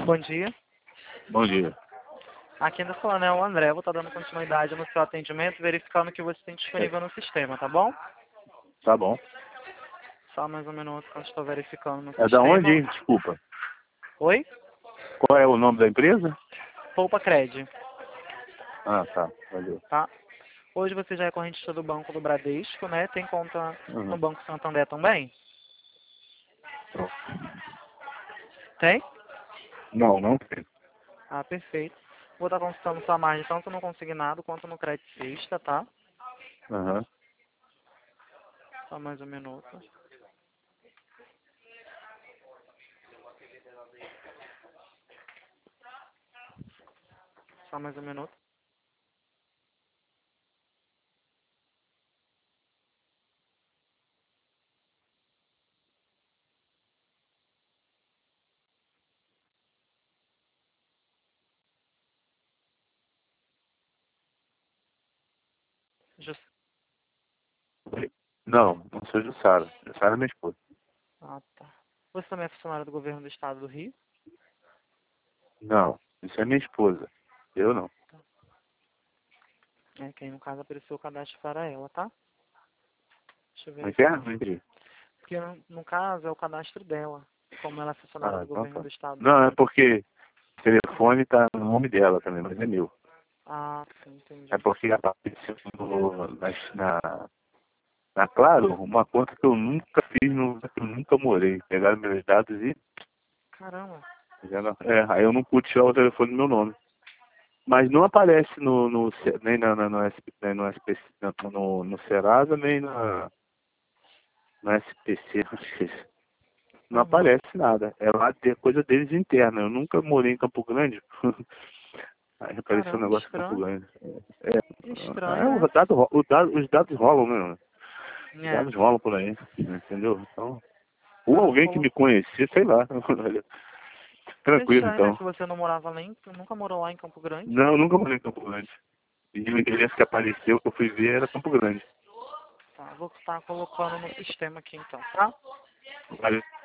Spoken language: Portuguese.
Bom dia. Bom dia. Aqui ainda falando é o André, vou estar dando continuidade no seu atendimento, verificando o que você tem disponível no sistema, tá bom? Tá bom. Só mais um minuto que eu estou verificando no É sistema. da onde, hein? Desculpa. Oi? Qual é o nome da empresa? Poupa Cred, Ah, tá. Valeu. tá? Hoje você já é correntista do Banco do Bradesco, né? Tem conta no Uhum. Banco Santander também? Tem? Não, não tem. Ah, perfeito. Vou estar consultando sua margem tanto no consignado quanto no crédito sexta, tá? Aham. Só mais um minuto. Só mais um minuto. Just... Não, não sou Jussara. Jussara é minha esposa. Ah, tá. Você também é funcionário do governo do estado do Rio? Não, isso é minha esposa. Eu não. É, quem no caso apareceu o cadastro para ela, tá? Deixa eu Como é que é? verificar. Não entendi. Porque no caso é o cadastro dela, como ela é funcionária Ah, do então governo tá. do estado do Não, é Rio. porque o telefone tá no nome dela também, mas é meu. Ah, sim, É entendi. porque apareceu na Claro uma conta que eu nunca fiz, que eu nunca morei. Pegaram meus dados e Caramba. aí eu não pude tirar o telefone do meu nome. Mas não aparece nem no SP, nem no SPC, no Serasa, nem no SPC. Não Uhum. aparece nada. É lá coisa deles interna. Eu nunca morei em Campo Grande. Aí apareceu um Caramba, negócio em Campo estranho. Grande. Estranho, né? Os dados rolam mesmo. Os É. dados rolam por aí. Entendeu? Então, ou Ela alguém que falou. me conhecia, sei lá. Que Tranquilo, estranho, né? então. Se você não morava nem, nunca morou lá em Campo Grande. Não, eu nunca morei em Campo Grande. E o endereço que apareceu, que eu fui ver, era Campo Grande. Tá, vou estar colocando no sistema aqui então, tá? Valeu.